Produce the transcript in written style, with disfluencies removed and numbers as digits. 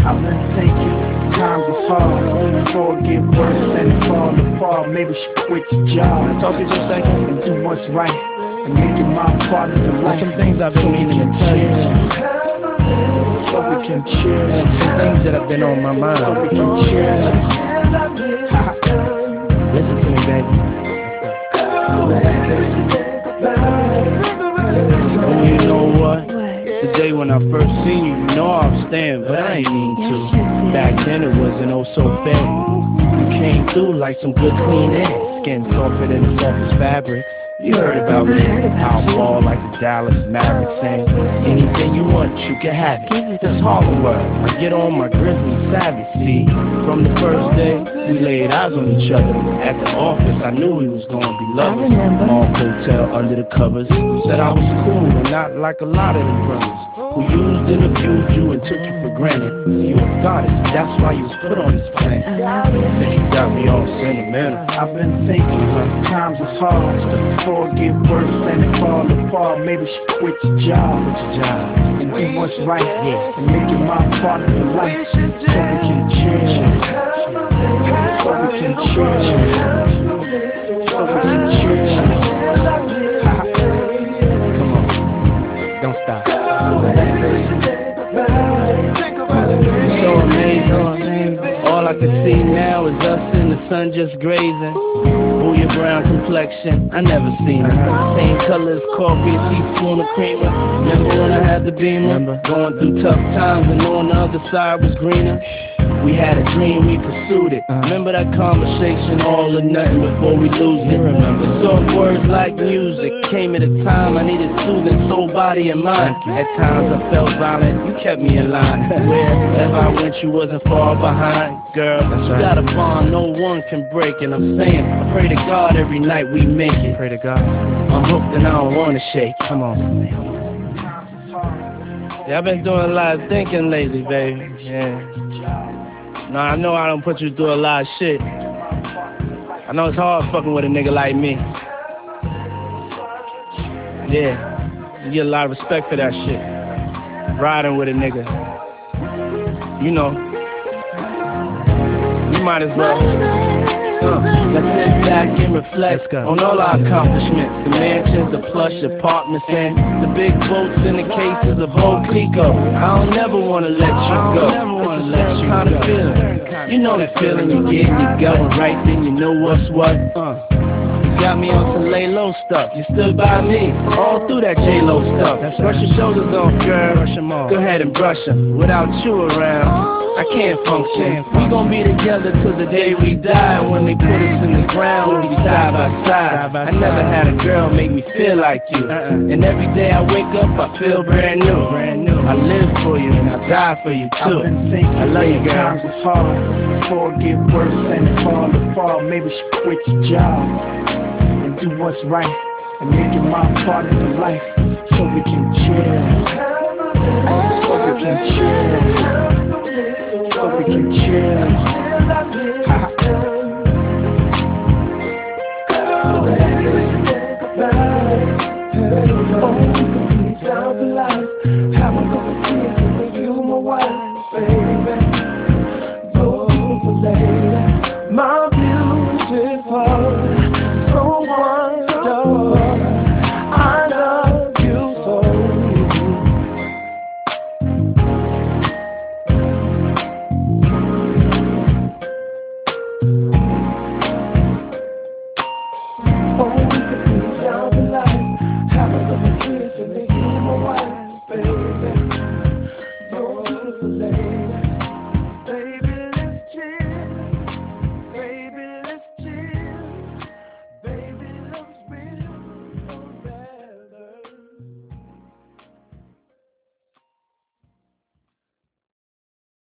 I've been thinking, times is hard. Before it get worse and it fall apart, maybe she quit your job. Talk to you for a second and do what's right and make it my part of the life. There's some things I've been meaning to tell you. So we can chill. And some things that have been on my mind. So we can chill. Listen to me, baby. Oh, you know what? The day when I first seen you, you know I was staying, but I ain't mean to. Back then it wasn't oh so fair. You came through like some good clean air. Skin softer than the softest fabric. You heard about me, how I ball like the Dallas Mavericks, saying anything you want, you can have it. This Harlem world, I get on my grizzly savage, see. From the first day, we laid eyes on each other. At the office, I knew we was gonna be lovers. Mall hotel under the covers. Said I was cool and not like a lot of them brothers who used and abused you and took you for granted. You a goddess, that's why you was put on this planet. Think you got me all sentimental. I've been thinking, times is hard. Before it get worse and it fall apart, maybe she quit your job. And do what's right, and make it my part of the life. So we can chill. So we can chill. So we can chill. Come on, don't stop. It's so amazing. All I can see now is us in the sun just grazing. Oh, your brown complexion, I never seen it. Same color as coffee, a teaspoon of creamer. Remember when I had the Beamer? Going through tough times and knowing the other side was greener. We had a dream, we pursued it. Remember that conversation, all or nothing before we lose it. Soft words like music came at a time I needed soothing soul, body, and mind. At times I felt violent, you kept me in line. Wherever I went, you wasn't far behind. Girl, you got a bond no one can break. And I'm saying, I pray to God every night we make it. Pray to God. I'm hooked and I don't wanna shake. Come on. Yeah, I've been doing a lot of thinking lately, baby. Yeah. No, I know I don't put you through a lot of shit. I know it's hard fucking with a nigga like me. Yeah, you get a lot of respect for that shit. Riding with a nigga. You know, you might as well. Let's sit back and reflect on all our accomplishments. The mansions, the plush apartments, and the big boats in the cases of old Clico. I don't never wanna let you go. It's the same kind of feeling. You know that feeling you get and you going right, then you know what's what. You got me on some lay low stuff. You stood by me all through that J-Lo stuff. Brush your shoulders off, girl. Go ahead and brush them. Without you around, I can't function. We gon' be together till the day we die. When they put us in the ground, we'll be side by side. I never had a girl make me feel like you. And every day I wake up, I feel brand new. I live for you and I die for you too. I love you, girl. Times is hard. Before it get worse and it fall apart, maybe she quit your job and do what's right and make it my part of the life. So we can chill. So we can chill. So we can chill.